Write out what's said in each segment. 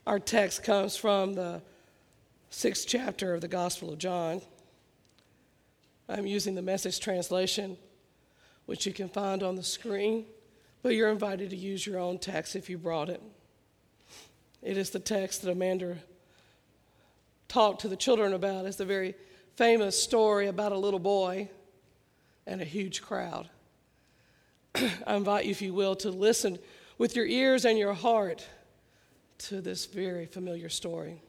Our text comes from the 6th chapter of the Gospel of John. I'm using the Message translation, which you can find on the screen, but you're invited to use your own text if you brought it. It is the text that Amanda talked to the children about. It's the very famous story about a little boy and a huge crowd. I invite you, if you will, to listen with your ears and your heart to this very familiar story.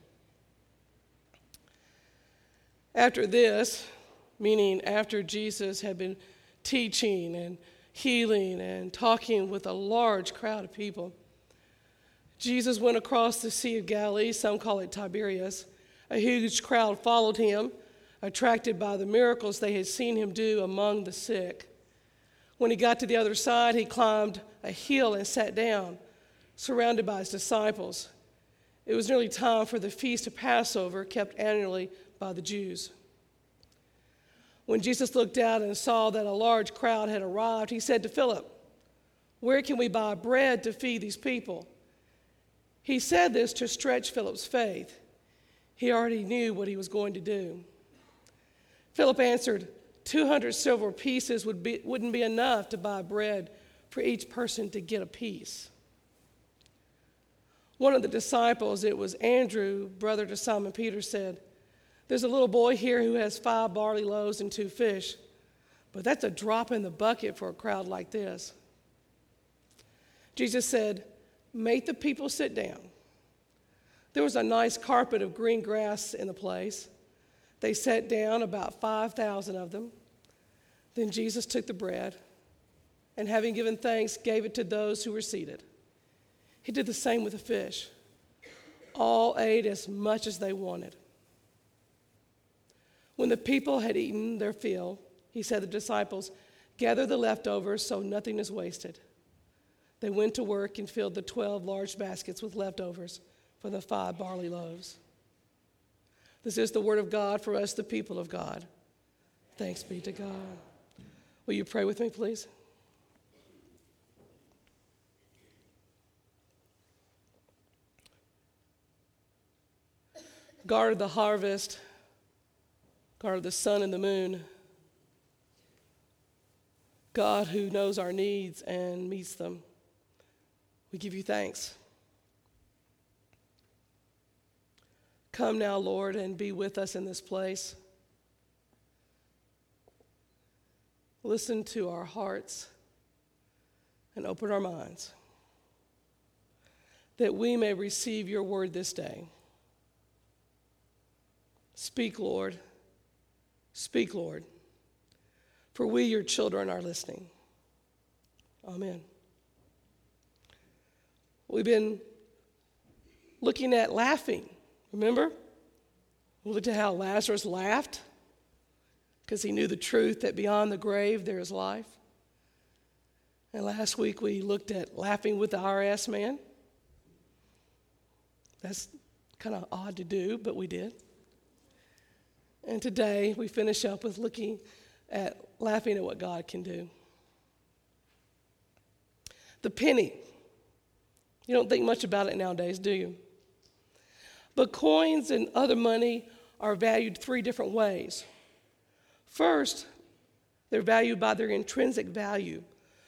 After this, meaning after Jesus had been teaching and healing and talking with a large crowd of people, Jesus went across the Sea of Galilee, some call it Tiberias. A huge crowd followed him, attracted by the miracles they had seen him do among the sick. When he got to the other side, he climbed a hill and sat down, surrounded by his disciples. It was nearly time for the feast of Passover, kept annually by the Jews. When Jesus looked out and saw that a large crowd had arrived, he said to Philip, "Where can we buy bread to feed these people?" He said this to stretch Philip's faith. He already knew what he was going to do. Philip answered, 200 silver pieces wouldn't be enough to buy bread for each person to get a piece. One of the disciples, it was Andrew, brother to Simon Peter, said, "There's a little boy here who has 5 barley loaves and 2 fish, but that's a drop in the bucket for a crowd like this." Jesus said, "Make the people sit down." There was a nice carpet of green grass in the place. They sat down, about 5,000 of them. Then Jesus took the bread, and having given thanks, gave it to those who were seated. He did the same with the fish. All ate as much as they wanted. When the people had eaten their fill, he said to the disciples, "Gather the leftovers so nothing is wasted." They went to work and filled the 12 large baskets with leftovers for the 5 barley loaves. This is the word of God for us, the people of God. Thanks be to God. Will you pray with me, please? God of the harvest, God of the sun and the moon, God who knows our needs and meets them, we give you thanks. Come now, Lord, and be with us in this place. Listen to our hearts and open our minds that we may receive your word this day. Speak, Lord. Speak, Lord. For we, your children, are listening. Amen. We've been looking at laughing. Remember? We looked at how Lazarus laughed because he knew the truth that beyond the grave there is life. And last week we looked at laughing with the IRS man. That's kind of odd to do, but we did. And today we finish up with looking at laughing at what God can do. The penny. You don't think much about it nowadays, do you? But coins and other money are valued 3 different ways. First, they're valued by their intrinsic value,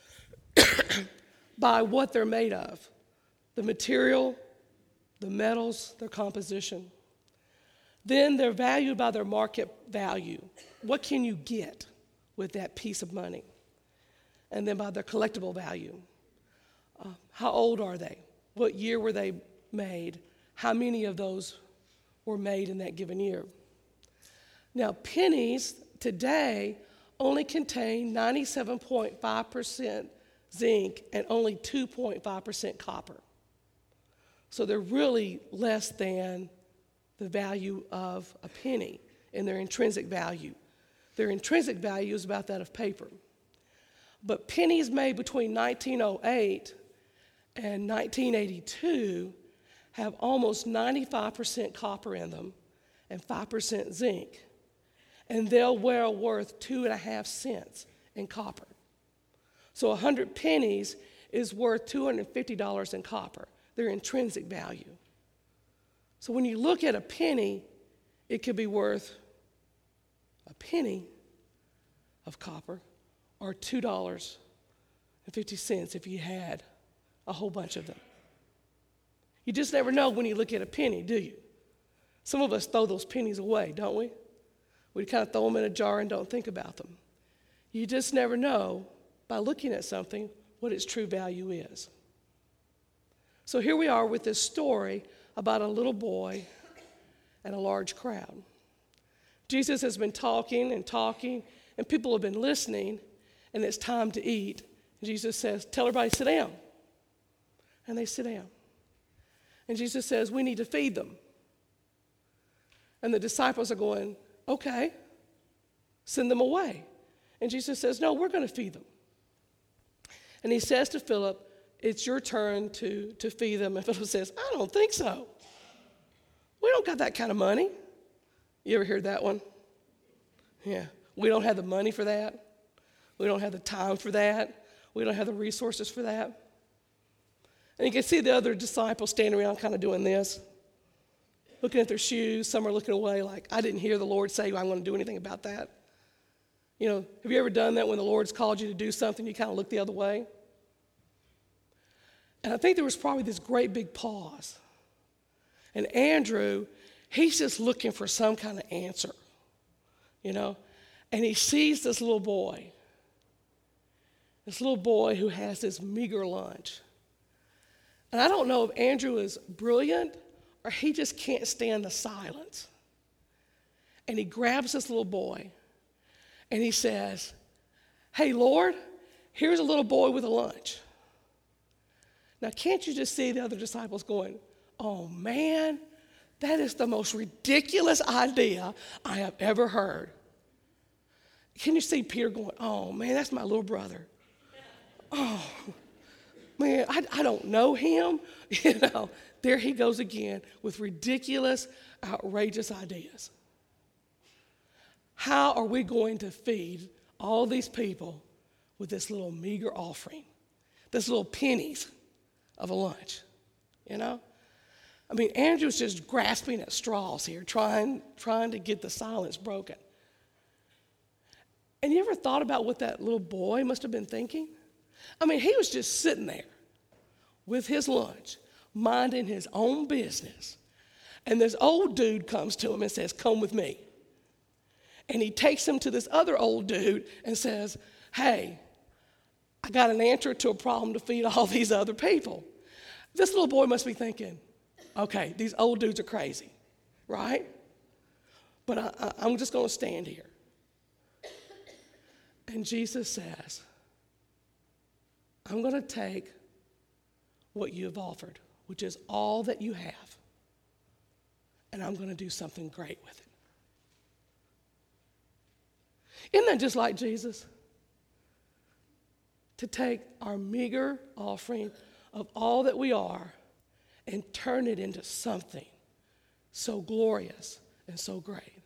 by what they're made of, the material, the metals, their composition. Then they're valued by their market value. What can you get with that piece of money? And then by their collectible value. How old are they? What year were they made? How many of those were made in that given year? Now, pennies today only contain 97.5% zinc and only 2.5% copper. So they're really less than the value of a penny in their intrinsic value. Their intrinsic value is about that of paper. But pennies made between 1908 and 1982 have almost 95% copper in them and 5% zinc. And they'll well worth 2.5 cents in copper. So 100 pennies is worth $250 in copper, their intrinsic value. So when you look at a penny, it could be worth a penny of copper or $2.50 if you had a whole bunch of them. You just never know when you look at a penny, do you? Some of us throw those pennies away, don't we? We kind of throw them in a jar and don't think about them. You just never know by looking at something what its true value is. So here we are with this story about a little boy and a large crowd. Jesus has been talking, and people have been listening, and it's time to eat. And Jesus says, tell everybody, sit down. And they sit down. And Jesus says, we need to feed them. And the disciples are going, okay, send them away. And Jesus says, no, we're going to feed them. And he says to Philip, it's your turn to feed them. And Philip says, I don't think so. We don't got that kind of money. You ever heard that one? Yeah. We don't have the money for that. We don't have the time for that. We don't have the resources for that. And you can see the other disciples standing around kind of doing this, looking at their shoes. Some are looking away like, I didn't hear the Lord say I'm going to do anything about that. You know, have you ever done that when the Lord's called you to do something, you kind of look the other way? And I think there was probably this great big pause. And Andrew, he's just looking for some kind of answer, you know. And he sees this little boy who has this meager lunch. And I don't know if Andrew is brilliant or he just can't stand the silence. And he grabs this little boy and he says, hey, Lord, here's a little boy with a lunch. Now, can't you just see the other disciples going, oh, man, that is the most ridiculous idea I have ever heard. Can you see Peter going, oh, man, that's my little brother. Oh, man, I don't know him. You know, there he goes again with ridiculous, outrageous ideas. How are we going to feed all these people with this little meager offering, this little pennies of a lunch, you know? I mean, Andrew's just grasping at straws here, trying to get the silence broken. And you ever thought about what that little boy must have been thinking? I mean, he was just sitting there with his lunch, minding his own business. And this old dude comes to him and says, come with me. And he takes him to this other old dude and says, hey, I got an answer to a problem to feed all these other people. This little boy must be thinking, okay, these old dudes are crazy, right? But I'm just going to stand here. And Jesus says, I'm going to take what you have offered, which is all that you have, and I'm going to do something great with it. Isn't that just like Jesus? To take our meager offering of all that we are and turn it into something so glorious and so great.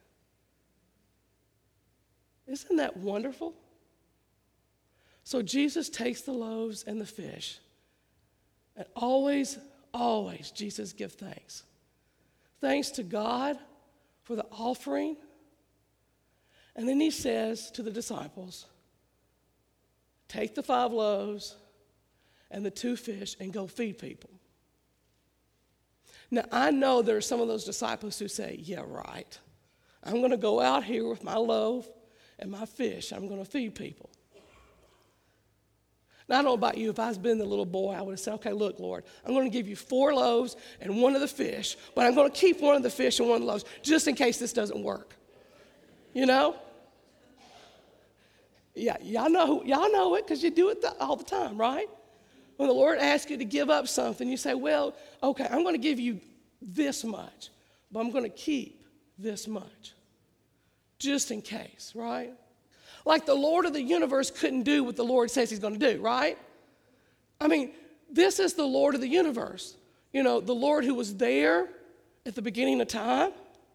Isn't that wonderful? So Jesus takes the loaves and the fish, and always, always, Jesus gives thanks. Thanks to God for the offering. And then he says to the disciples, take the 5 loaves and the 2 fish and go feed people. Now, I know there are some of those disciples who say, yeah, right. I'm going to go out here with my loaf and my fish. I'm going to feed people. Now, I don't know about you. If I was been the little boy, I would have said, okay, look, Lord, I'm going to give you 4 loaves and 1 of the fish, but I'm going to keep 1 of the fish and 1 of the loaves just in case this doesn't work. You know? Yeah, y'all know it because you do it all the time, right? When the Lord asks you to give up something, you say, well, okay, I'm going to give you this much, but I'm going to keep this much just in case, right? Like the Lord of the universe couldn't do what the Lord says he's going to do, right? I mean, this is the Lord of the universe. You know, the Lord who was there at the beginning of time.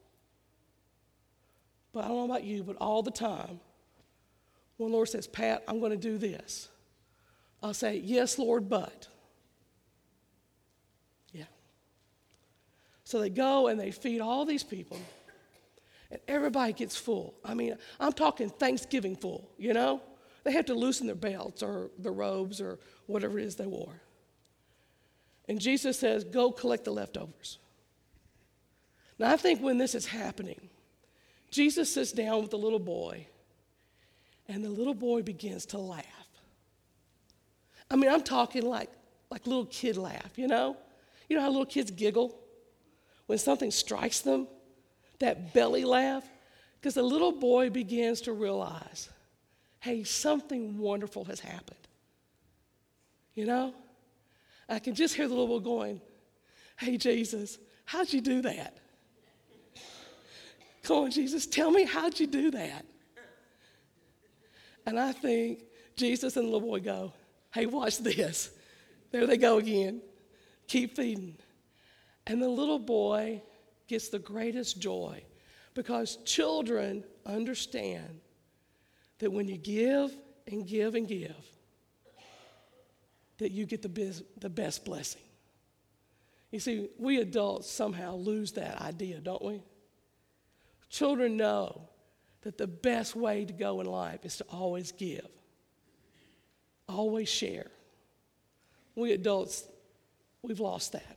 But I don't know about you, but all the time, when the Lord says, Pat, I'm going to do this, I'll say, yes, Lord, but. Yeah. So they go and they feed all these people, and everybody gets full. I mean, I'm talking Thanksgiving full, you know? They have to loosen their belts or the robes or whatever it is they wore. And Jesus says, go collect the leftovers. Now, I think when this is happening, Jesus sits down with the little boy, and the little boy begins to laugh. I mean, I'm talking like little kid laugh, you know? You know how little kids giggle when something strikes them? That belly laugh? Because the little boy begins to realize, hey, something wonderful has happened. You know? I can just hear the little boy going, hey, Jesus, how'd you do that? Come on, Jesus, tell me, how'd you do that? And I think Jesus and the little boy go, hey, watch this. There they go again. Keep feeding. And the little boy gets the greatest joy because children understand that when you give and give and give, that you get the best blessing. You see, we adults somehow lose that idea, don't we? Children know that the best way to go in life is to always give, always share. We adults, we've lost that.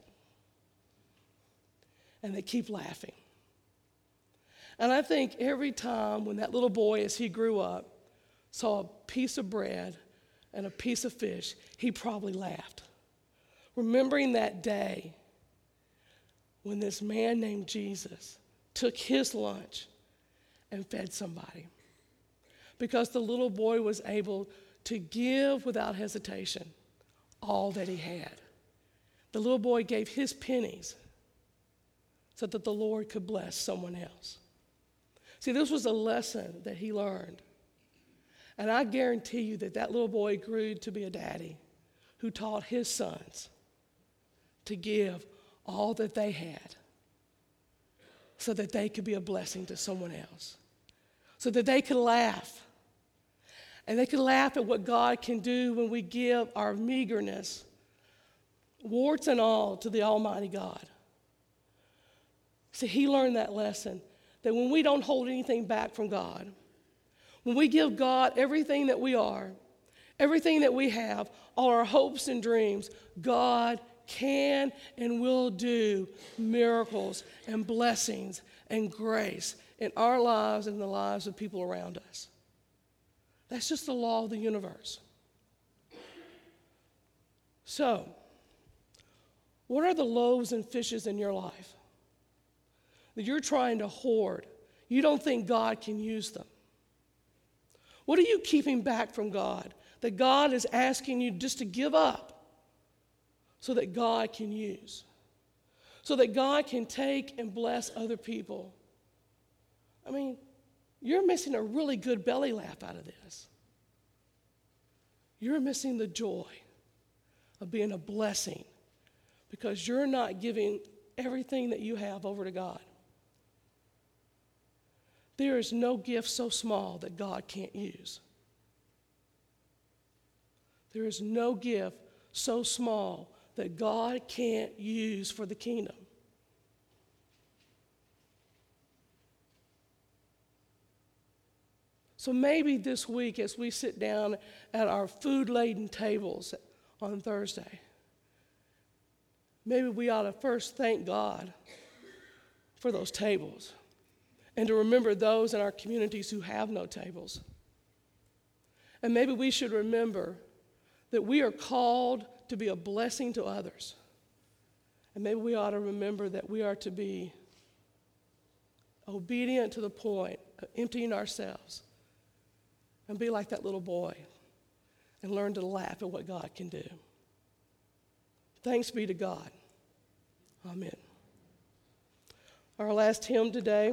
And they keep laughing. And I think every time when that little boy, as he grew up, saw a piece of bread and a piece of fish, he probably laughed. Remembering that day when this man named Jesus took his lunch and fed somebody. Because the little boy was able to give without hesitation all that he had. The little boy gave his pennies so that the Lord could bless someone else. See, this was a lesson that he learned. And I guarantee you that that little boy grew to be a daddy who taught his sons to give all that they had so that they could be a blessing to someone else, so that they could laugh. And they could laugh at what God can do when we give our meagerness, warts and all, to the Almighty God. See, he learned that lesson, that when we don't hold anything back from God, when we give God everything that we are, everything that we have, all our hopes and dreams, God can and will do miracles and blessings and grace in our lives and the lives of people around us. That's just the law of the universe. So, what are the loaves and fishes in your life that you're trying to hoard? You don't think God can use them. What are you keeping back from God that God is asking you just to give up so that God can use? So that God can take and bless other people? I mean, you're missing a really good belly laugh out of this. You're missing the joy of being a blessing because you're not giving everything that you have over to God. There is no gift so small that God can't use. There is no gift so small that God can't use for the kingdom. So maybe this week as we sit down at our food-laden tables on Thursday, maybe we ought to first thank God for those tables and to remember those in our communities who have no tables. And maybe we should remember that we are called to be a blessing to others. And maybe we ought to remember that we are to be obedient to the point of emptying ourselves and be like that little boy and learn to laugh at what God can do. Thanks be to God. Amen. Our last hymn today,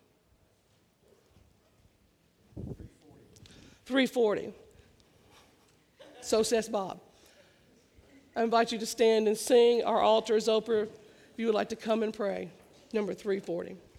340. So says Bob. I invite you to stand and sing. Our altar is open if you would like to come and pray. Number 340.